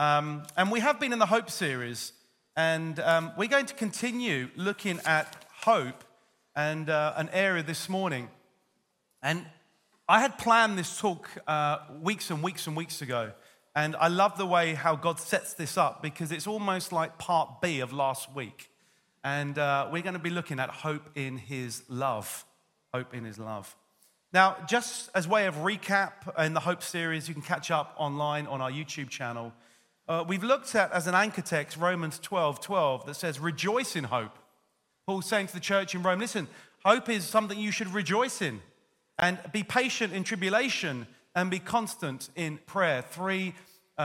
And we have been in the Hope series, and we're going to continue looking at hope and an area this morning. And I had planned this talk weeks and weeks and weeks ago, and I love the way how God sets this up because it's almost like part B of last week. And we're going to be looking at hope in His love. Hope in His love. Now, just as way of recap in the Hope series, you can catch up online on our YouTube channel. We've looked at, as an anchor text, Romans 12:12, that says, rejoice in hope. Paul's saying to the church in Rome, listen, hope is something you should rejoice in. And be patient in tribulation and be constant in prayer. Three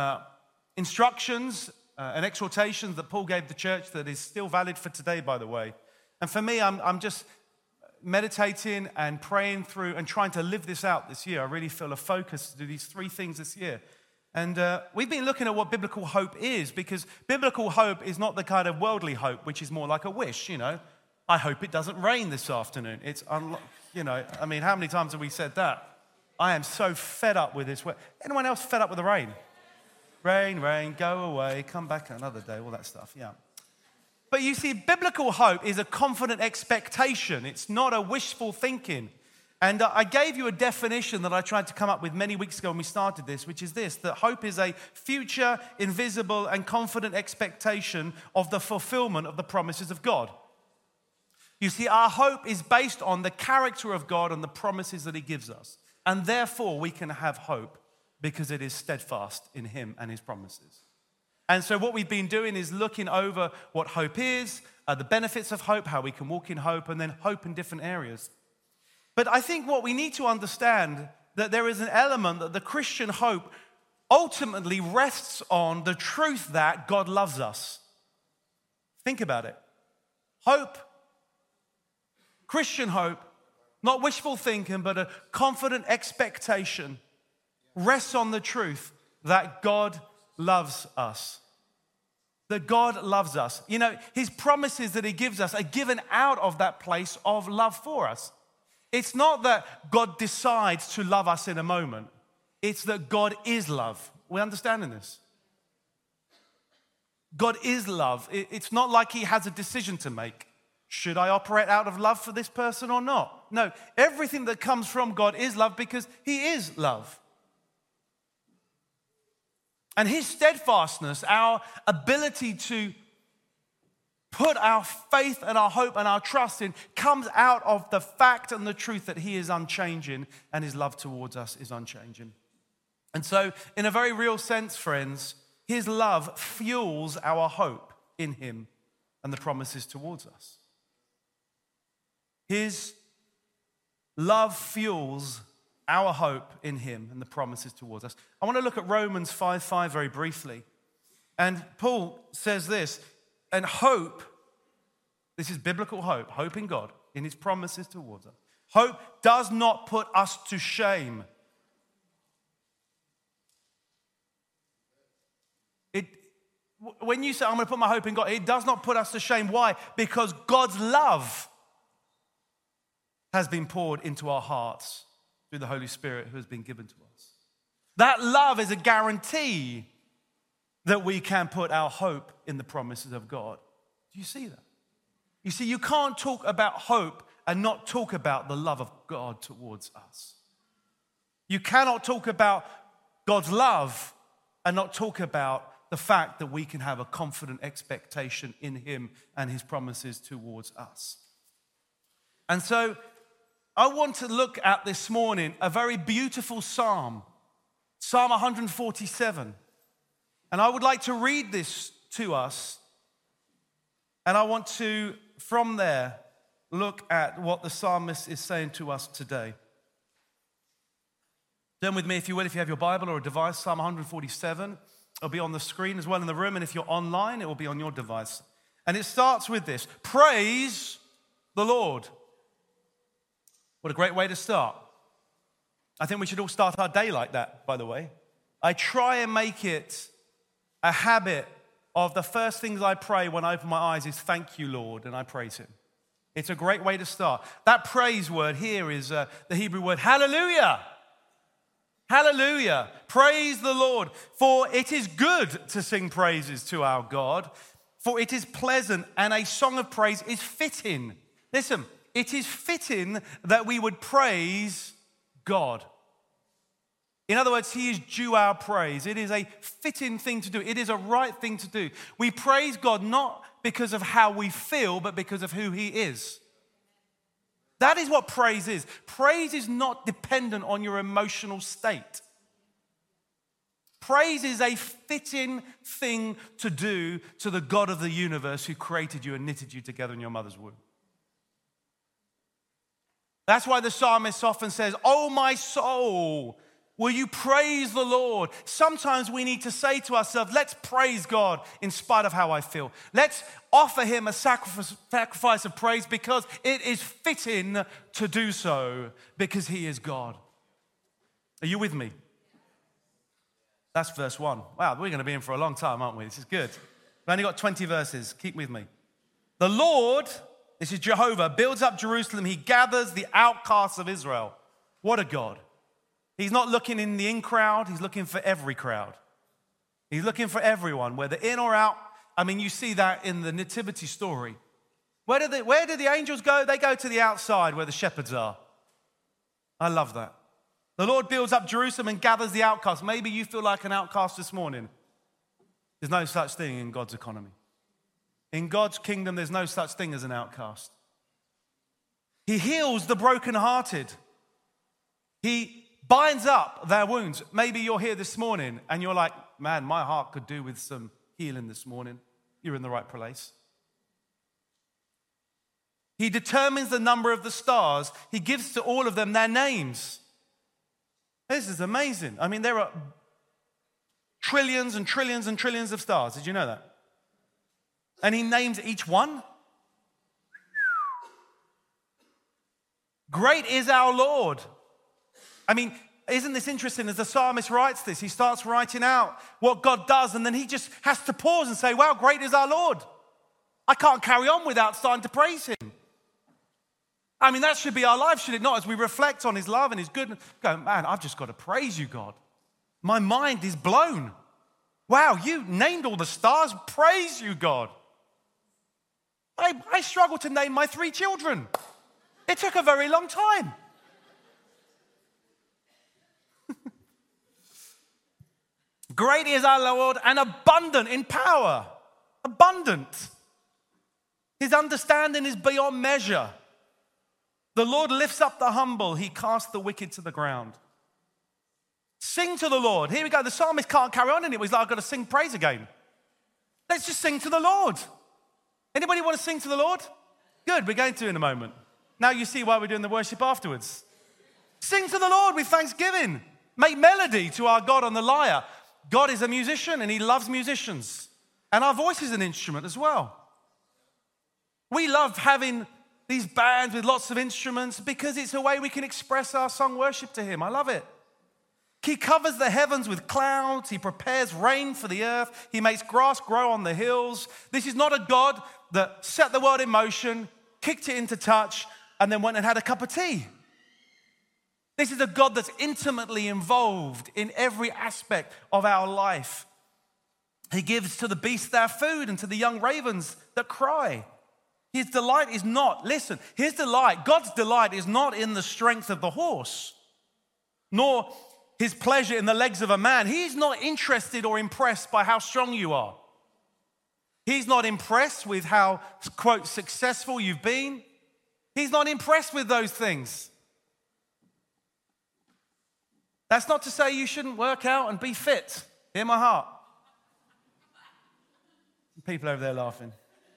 instructions and exhortations that Paul gave the church that is still valid for today, by the way. And for me, I'm just meditating and praying through and trying to live this out this year. I really feel a focus to do these three things this year. And we've been looking at what biblical hope is, because biblical hope is not the kind of worldly hope, which is more like a wish, you know. I hope it doesn't rain this afternoon. It's, how many times have we said that? I am so fed up with this. Anyone else fed up with the rain? Rain, rain, go away, come back another day, all that stuff, yeah. But you see, biblical hope is a confident expectation. It's not a wishful thinking. And I gave you a definition that I tried to come up with many weeks ago when we started this, which is this, that hope is a future, invisible, and confident expectation of the fulfillment of the promises of God. You see, our hope is based on the character of God and the promises that He gives us. And therefore, we can have hope because it is steadfast in Him and His promises. And so what we've been doing is looking over what hope is, the benefits of hope, how we can walk in hope, and then hope in different areas. But I think what we need to understand, that there is an element that the Christian hope ultimately rests on the truth that God loves us. Think about it. Hope, Christian hope, not wishful thinking, but a confident expectation, rests on the truth that God loves us. That God loves us. You know, His promises that He gives us are given out of that place of love for us. It's not that God decides to love us in a moment. It's that God is love. We're understanding this. God is love. It's not like He has a decision to make. Should I operate out of love for this person or not? No, everything that comes from God is love because He is love. And His steadfastness, our ability to put our faith and our hope and our trust in, comes out of the fact and the truth that He is unchanging and His love towards us is unchanging. And so, in a very real sense, friends, His love fuels our hope in Him and the promises towards us. His love fuels our hope in Him and the promises towards us. I want to look at Romans 5:5 very briefly. And Paul says this, and hope, this is biblical hope, hope in God, in His promises towards us. Hope does not put us to shame. When you say, I'm going to put my hope in God, it does not put us to shame. Why? Because God's love has been poured into our hearts through the Holy Spirit who has been given to us. That love is a guarantee that we can put our hope in the promises of God. Do you see that? You see, you can't talk about hope and not talk about the love of God towards us. You cannot talk about God's love and not talk about the fact that we can have a confident expectation in Him and His promises towards us. And so I want to look at this morning a very beautiful psalm, Psalm 147. And I would like to read this to us. And I want to, from there, look at what the psalmist is saying to us today. Turn with me, if you will, if you have your Bible or a device, Psalm 147. It'll be on the screen as well in the room. And if you're online, it will be on your device. And it starts with this: praise the Lord. What a great way to start. I think we should all start our day like that, by the way. I try and make it a habit of the first things I pray when I open my eyes is thank you, Lord, and I praise Him. It's a great way to start. That praise word here is the Hebrew word hallelujah. Hallelujah. Praise the Lord. For it is good to sing praises to our God, for it is pleasant, and a song of praise is fitting. Listen, it is fitting that we would praise God. In other words, he is due our praise. It is a fitting thing to do. It is a right thing to do. We praise God not because of how we feel, but because of who he is. That is what praise is. Praise is not dependent on your emotional state. Praise is a fitting thing to do to the God of the universe who created you and knitted you together in your mother's womb. That's why the psalmist often says, "Oh, my soul, will you praise the Lord?" Sometimes we need to say to ourselves, let's praise God in spite of how I feel. Let's offer him a sacrifice of praise because it is fitting to do so because he is God. Are you with me? That's verse 1. Wow, we're going to be in for a long time, aren't we? This is good. We've only got 20 verses. Keep with me. The Lord, this is Jehovah, builds up Jerusalem. He gathers the outcasts of Israel. What a God. He's not looking in the in crowd. He's looking for every crowd. He's looking for everyone, whether in or out. I mean, you see that in the nativity story. Where do the angels go? They go to the outside where the shepherds are. I love that. The Lord builds up Jerusalem and gathers the outcasts. Maybe you feel like an outcast this morning. There's no such thing in God's economy. In God's kingdom, there's no such thing as an outcast. He heals the brokenhearted. He binds up their wounds. Maybe you're here this morning and you're like, man, my heart could do with some healing this morning. You're in the right place. He determines the number of the stars. He gives to all of them their names. This is amazing. I mean, there are trillions and trillions and trillions of stars. Did you know that? And he names each one. Great is our Lord. I mean, isn't this interesting? As the psalmist writes this, he starts writing out what God does, and then he just has to pause and say, wow, great is our Lord. I can't carry on without starting to praise him. I mean, that should be our life, should it not? As we reflect on his love and his goodness, go, man, I've just got to praise you, God. My mind is blown. Wow, you named all the stars. Praise you, God. I struggled to name my 3 children. It took a very long time. Great is our Lord and abundant in power. Abundant. His understanding is beyond measure. The Lord lifts up the humble. He casts the wicked to the ground. Sing to the Lord. Here we go. The psalmist can't carry on in it. He's like, I've got to sing praise again. Let's just sing to the Lord. Anybody want to sing to the Lord? Good, we're going to in a moment. Now you see why we're doing the worship afterwards. Sing to the Lord with thanksgiving. Make melody to our God on the lyre. God is a musician and he loves musicians. And our voice is an instrument as well. We love having these bands with lots of instruments because it's a way we can express our song worship to him. I love it. He covers the heavens with clouds. He prepares rain for the earth. He makes grass grow on the hills. This is not a God that set the world in motion, kicked it into touch, and then went and had a cup of tea. This is a God that's intimately involved in every aspect of our life. He gives to the beasts their food and to the young ravens that cry. His delight is not, listen, God's delight is not in the strength of the horse, nor his pleasure in the legs of a man. He's not interested or impressed by how strong you are. He's not impressed with how, quote, successful you've been. He's not impressed with those things. That's not to say you shouldn't work out and be fit. Hear my heart. People over there laughing.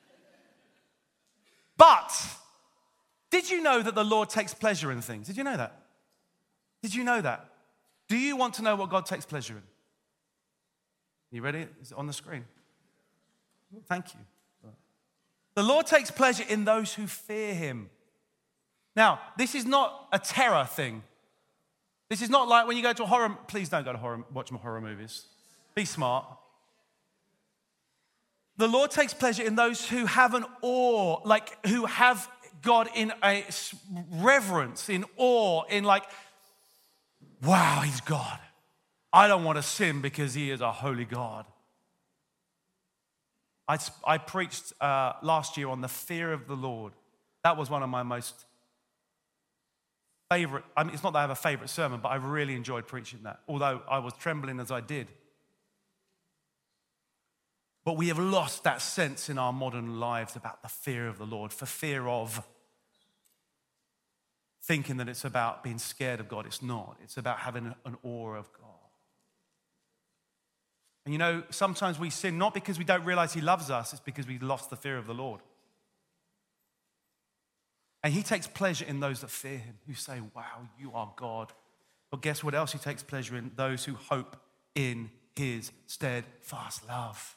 But did you know that the Lord takes pleasure in things? Did you know that? Did you know that? Do you want to know what God takes pleasure in? You ready? Is it on the screen? Thank you. The Lord takes pleasure in those who fear him. Now, this is not a terror thing. This is not like when you go to a horror. Please don't go to watch horror movies. Be smart. The Lord takes pleasure in those who have an awe, like who have God in a reverence, in awe, in like, wow, he's God. I don't want to sin because he is a holy God. I preached last year on the fear of the Lord. That was one of my most favorite, I mean, it's not that I have a favorite sermon, but I really enjoyed preaching that, although I was trembling as I did. But we have lost that sense in our modern lives about the fear of the Lord, for fear of thinking that it's about being scared of God. It's not. It's about having an awe of God. And you know, sometimes we sin not because we don't realize he loves us, it's because we lost the fear of the Lord. And he takes pleasure in those that fear him, who say, wow, you are God. But guess what else he takes pleasure in? Those who hope in his steadfast love.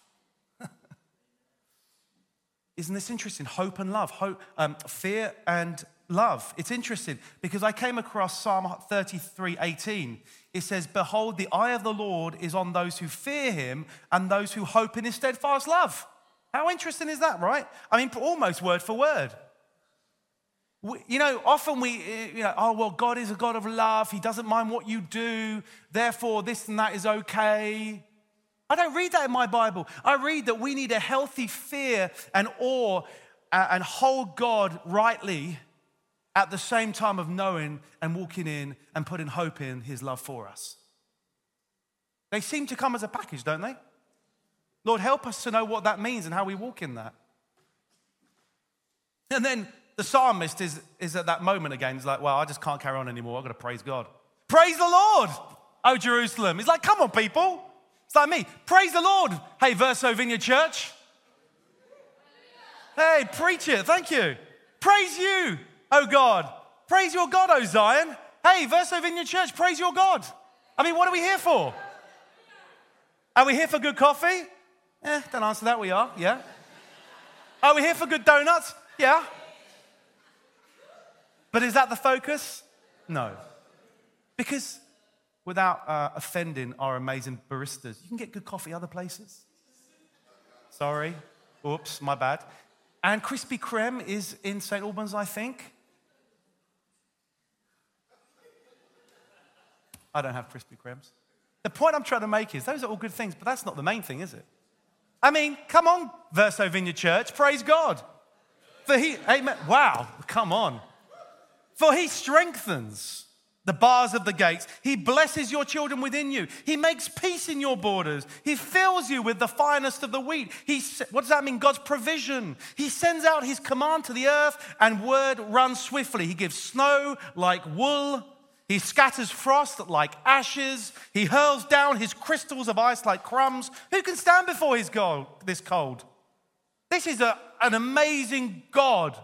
Isn't this interesting? Hope and love, fear and love. It's interesting because I came across Psalm 33:18. It says, behold, the eye of the Lord is on those who fear him and those who hope in his steadfast love. How interesting is that, right? I mean, almost word for word. You know, often oh, well, God is a God of love. He doesn't mind what you do. Therefore, this and that is okay. I don't read that in my Bible. I read that we need a healthy fear and awe and hold God rightly at the same time of knowing and walking in and putting hope in his love for us. They seem to come as a package, don't they? Lord, help us to know what that means and how we walk in that. And then the psalmist is at that moment again. He's like, well, I just can't carry on anymore. I've got to praise God. Praise the Lord, O Jerusalem. He's like, come on, people. It's like me. Praise the Lord. Hey, Verso Vineyard Church. Hey, preach it. Thank you. Praise you, oh God. Praise your God, oh Zion. Hey, Verso Vineyard Church, praise your God. I mean, what are we here for? Are we here for good coffee? Don't answer that, we are, yeah. Are we here for good donuts? Yeah. But is that the focus? No. Because without offending our amazing baristas, you can get good coffee other places. Sorry. Oops, my bad. And Krispy Kreme is in St. Albans, I think. I don't have Krispy Kremes. The point I'm trying to make is those are all good things, but that's not the main thing, is it? I mean, come on, Verso Vineyard Church, praise God. Amen. Wow, come on. For he strengthens the bars of the gates. He blesses your children within you. He makes peace in your borders. He fills you with the finest of the wheat. What does that mean? God's provision. He sends out his command to the earth and word runs swiftly. He gives snow like wool. He scatters frost like ashes. He hurls down his crystals of ice like crumbs. Who can stand before this cold? This is an amazing God.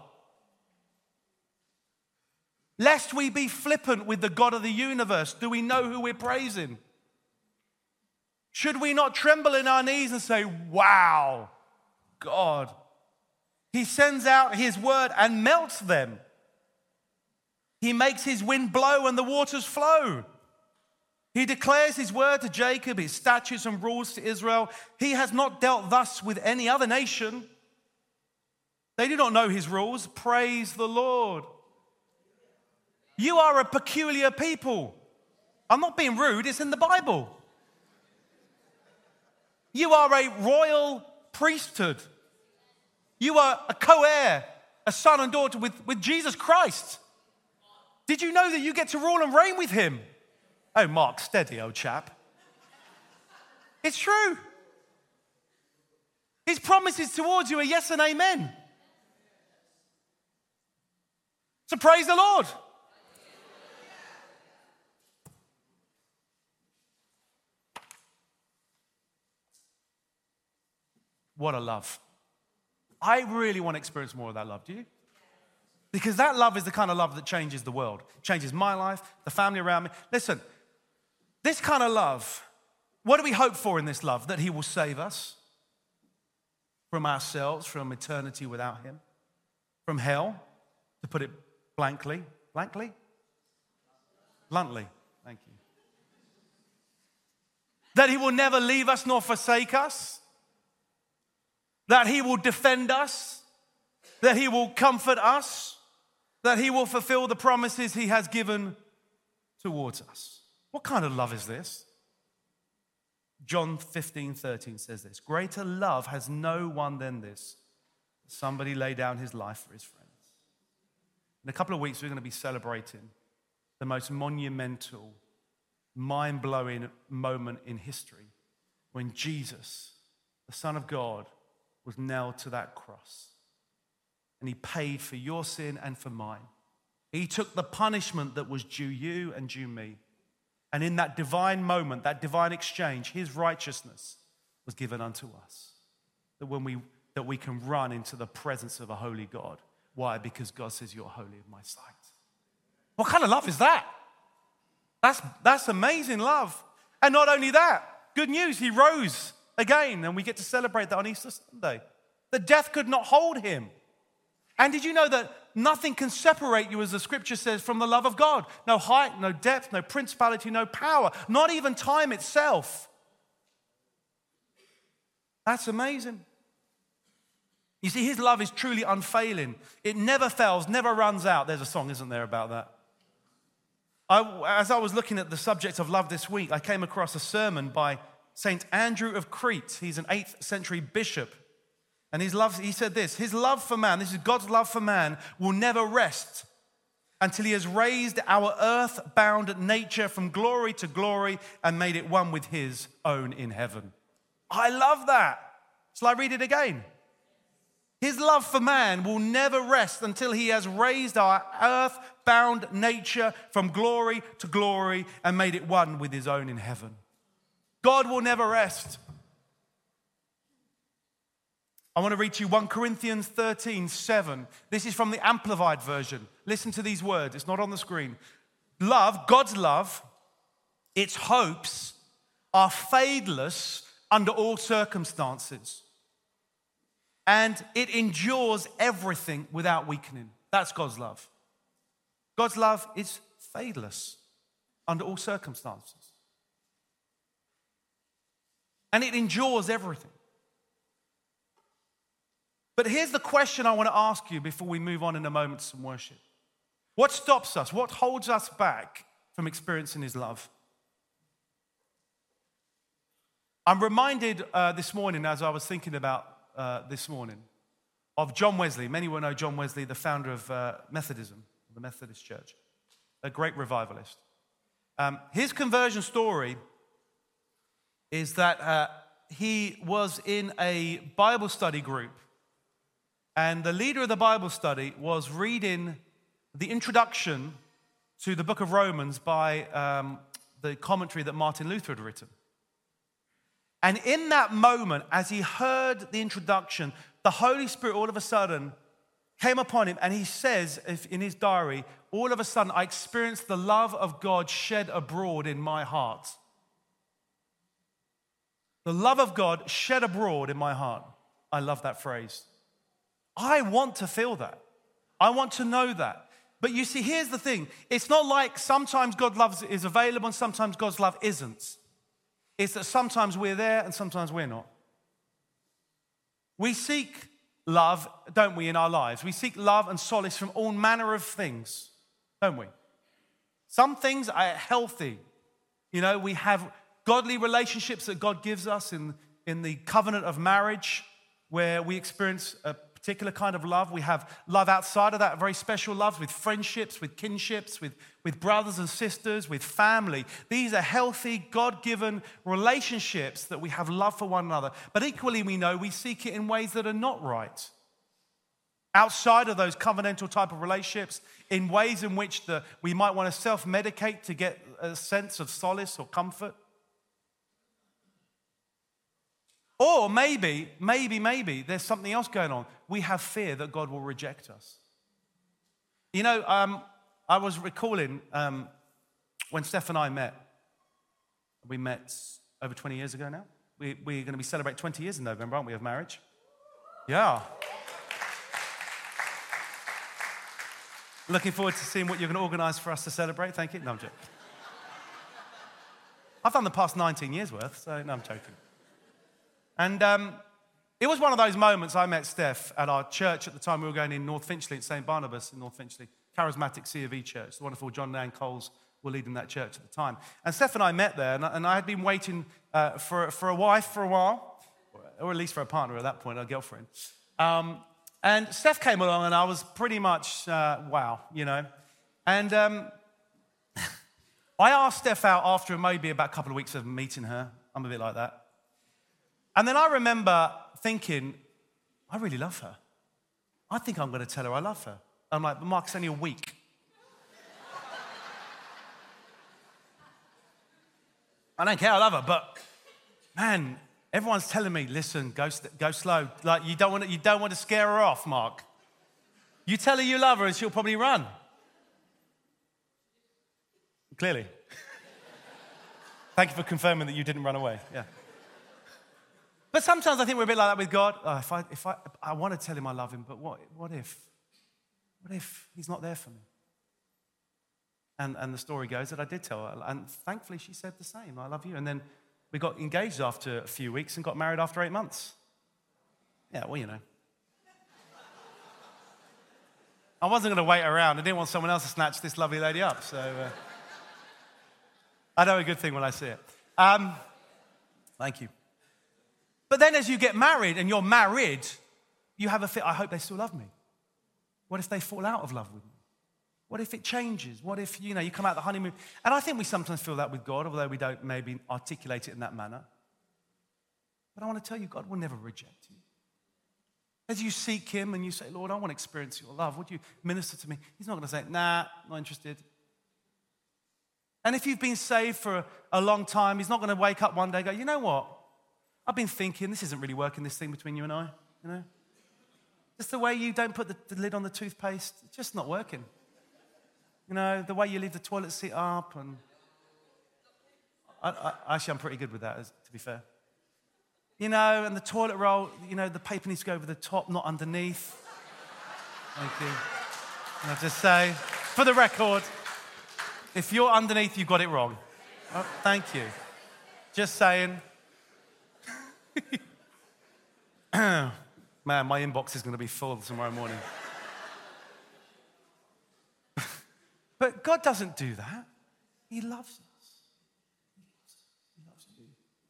Lest we be flippant with the God of the universe, do we know who we're praising? Should we not tremble in our knees and say, wow, God. He sends out his word and melts them. He makes his wind blow and the waters flow. He declares his word to Jacob, his statutes and rules to Israel. He has not dealt thus with any other nation. They do not know his rules. Praise the Lord. You are a peculiar people. I'm not being rude, it's in the Bible. You are a royal priesthood. You are a co-heir, a son and daughter with Jesus Christ. Did you know that you get to rule and reign with him? Oh, Mark, steady, old chap. It's true. His promises towards you are yes and amen. So praise the Lord. What a love. I really want to experience more of that love. Do you? Because that love is the kind of love that changes the world. Changes my life, the family around me. Listen, this kind of love, what do we hope for in this love? That he will save us from ourselves, from eternity without him, from hell, to put it bluntly, thank you. That he will never leave us nor forsake us. That he will defend us, that he will comfort us, that he will fulfill the promises he has given towards us. What kind of love is this? John 15:13 says this, greater love has no one than this, somebody lay down his life for his friends. In a couple of weeks, we're going to be celebrating the most monumental, mind-blowing moment in history when Jesus, the Son of God, was nailed to that cross. And he paid for your sin and for mine. He took the punishment that was due you and due me. And in that divine moment, that divine exchange, his righteousness was given unto us. That we can run into the presence of a holy God. Why? Because God says, you're holy in my sight. What kind of love is that? That's amazing love. And not only that, good news, he rose again, and we get to celebrate that on Easter Sunday. The death could not hold him. And did you know that nothing can separate you, as the scripture says, from the love of God? No height, no depth, no principality, no power, not even time itself. That's amazing. You see, his love is truly unfailing. It never fails, never runs out. There's a song, isn't there, about that? As I was looking at the subject of love this week, I came across a sermon by St. Andrew of Crete. He's an 8th century bishop. And he said this, his love for man, this is God's love for man, will never rest until he has raised our earth-bound nature from glory to glory and made it one with his own in heaven. I love that. Shall I read it again? His love for man will never rest until he has raised our earth-bound nature from glory to glory and made it one with his own in heaven. God will never rest. I want to read to you 1 Corinthians 13:7. This is from the Amplified version. Listen to these words. It's not on the screen. Love, God's love, its hopes are fadeless under all circumstances. And it endures everything without weakening. That's God's love. God's love is fadeless under all circumstances. And it endures everything. But here's the question I want to ask you before we move on in a moment to some worship. What stops us? What holds us back from experiencing his love? I'm reminded this morning, as I was thinking about this morning, of John Wesley. Many will know John Wesley, the founder of Methodism, the Methodist Church, a great revivalist. His conversion story is that he was in a Bible study group, and the leader of the Bible study was reading the introduction to the book of Romans by the commentary that Martin Luther had written. And in that moment, as he heard the introduction, the Holy Spirit all of a sudden came upon him, and he says in his diary, all of a sudden I experienced the love of God shed abroad in my heart. The love of God shed abroad in my heart. I love that phrase. I want to feel that. I want to know that. But you see, here's the thing. It's not like sometimes God's love is available and sometimes God's love isn't. It's that sometimes we're there and sometimes we're not. We seek love, don't we, in our lives? We seek love and solace from all manner of things, don't we? Some things are healthy. You know, we have godly relationships that God gives us in the covenant of marriage, where we experience a particular kind of love. We have love outside of that, very special loves with friendships, with kinships, with brothers and sisters, with family. These are healthy, God-given relationships that we have love for one another. But equally, we know we seek it in ways that are not right. Outside of those covenantal type of relationships, in ways in which we might want to self-medicate to get a sense of solace or comfort. Or maybe, there's something else going on. We have fear that God will reject us. You know, I was recalling when Steph and I met. We met over 20 years ago now. We're going to be celebrating 20 years in November, aren't we, of marriage? Yeah. Looking forward to seeing what you're going to organise for us to celebrate. Thank you. No, I'm joking. I've done the past 19 years worth, so no, I'm joking. And it was one of those moments. I met Steph at our church at the time. We were going in North Finchley at St. Barnabas in North Finchley, charismatic C of E church, the wonderful John Dan Cole's were leading that church at the time. And Steph and I met there, and I had been waiting for a wife for a while, or at least for a partner at that point, a girlfriend. And Steph came along, and I was pretty much, wow, you know. And I asked Steph out after maybe about a couple of weeks of meeting her. I'm a bit like that. And then I remember thinking, I really love her. I think I'm going to tell her I love her. I'm like, but Mark, it's only a week. I don't care, I love her, but man, everyone's telling me, listen, go slow. Like you don't want to scare her off, Mark. You tell her you love her and she'll probably run. Clearly. Thank you for confirming that you didn't run away. Yeah. But sometimes I think we're a bit like that with God. Oh, if I want to tell him I love him, but what if he's not there for me? And the story goes that I did tell her. And thankfully she said the same, I love you. And then we got engaged after a few weeks and got married after 8 months. Yeah, well, you know. I wasn't going to wait around. I didn't want someone else to snatch this lovely lady up. So I know a good thing when I see it. Thank you. But then as you get married and you're married, you have a fit, I hope they still love me. What if they fall out of love with me? What if it changes? What if, you come out the honeymoon? And I think we sometimes feel that with God, although we don't maybe articulate it in that manner. But I want to tell you, God will never reject you. As you seek him and you say, Lord, I want to experience your love. Would you minister to me? He's not going to say, nah, not interested. And if you've been saved for a long time, he's not going to wake up one day and go, you know what? I've been thinking, this isn't really working, this thing between you and I, Just the way you don't put the lid on the toothpaste, it's just not working. The way you leave the toilet seat up and... Actually, I'm pretty good with that, to be fair. And the toilet roll, the paper needs to go over the top, not underneath. Thank you. And I'll just say, for the record, if you're underneath, you got it wrong. Oh, thank you. Just saying. Man, my inbox is going to be full tomorrow morning. But God doesn't do that. He loves us. He loves you.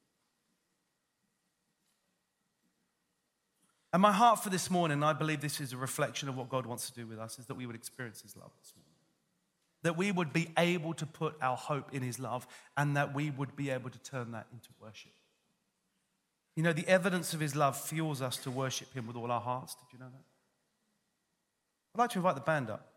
And my heart for this morning, I believe this is a reflection of what God wants to do with us, is that we would experience his love this morning. That we would be able to put our hope in his love and that we would be able to turn that into worship. The evidence of his love fuels us to worship him with all our hearts. Did you know that? I'd like to invite the band up.